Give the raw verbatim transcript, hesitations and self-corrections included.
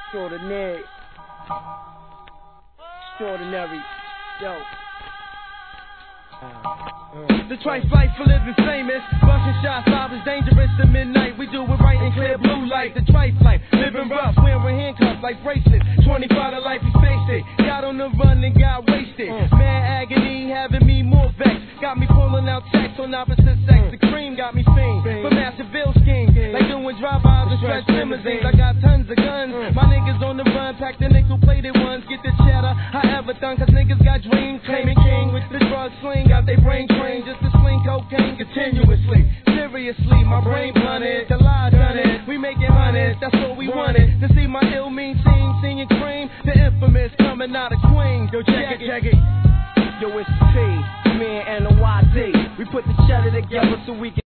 Extraordinary. Extraordinary. Yo. The trife life for living famous. Busting shots, live is dangerous at midnight. We do it right in clear blue light. The trife life, living rough, wearing handcuffs like bracelets. twenty-five to life, we faced it. Got on the run and got wasted. Mad agony, having me more vexed. Got me pulling out checks on opposite sex. The cream got me fiend for massive bill schemes. Like doing drive-bys and stretch limousines. I got tons of guns. My niggas on the run, pack the nickel-plated ones. Get the cheddar, however done, cause niggas got dreams. Claiming king with the drug sling. Got they brain trained just to sling cocaine continuously. Seriously, my brain blunted. The lie done it. We making hundreds, that's what we wanted. To see my ill mean team, senior cream. The infamous coming out of Queens. Yo, check it, check it. Yo, it's the T, me and the Y D. We put the cheddar together so we can